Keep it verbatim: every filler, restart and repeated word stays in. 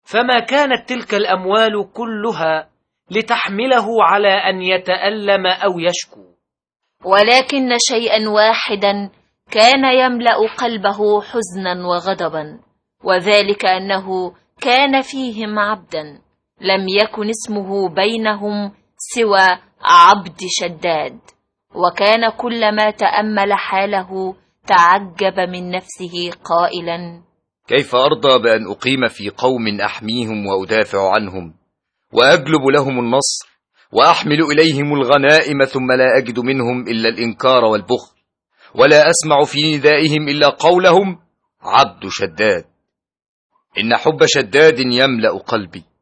فما كانت تلك الأموال كلها لتحمله على أن يتألم أو يشكو، ولكن شيئا واحدا كان يملأ قلبه حزنا وغضبا، وذلك أنه كان فيهم عبدا لم يكن اسمه بينهم سوى عبد شداد، وكان كلما تأمل حاله تعجب من نفسه قائلا: كيف أرضى بأن أقيم في قوم أحميهم وأدافع عنهم وأجلب لهم النصر وأحمل إليهم الغنائم، ثم لا أجد منهم إلا الإنكار والبخل، ولا أسمع في ندائهم إلا قولهم عبد شداد. إن حب شداد يملأ قلبي،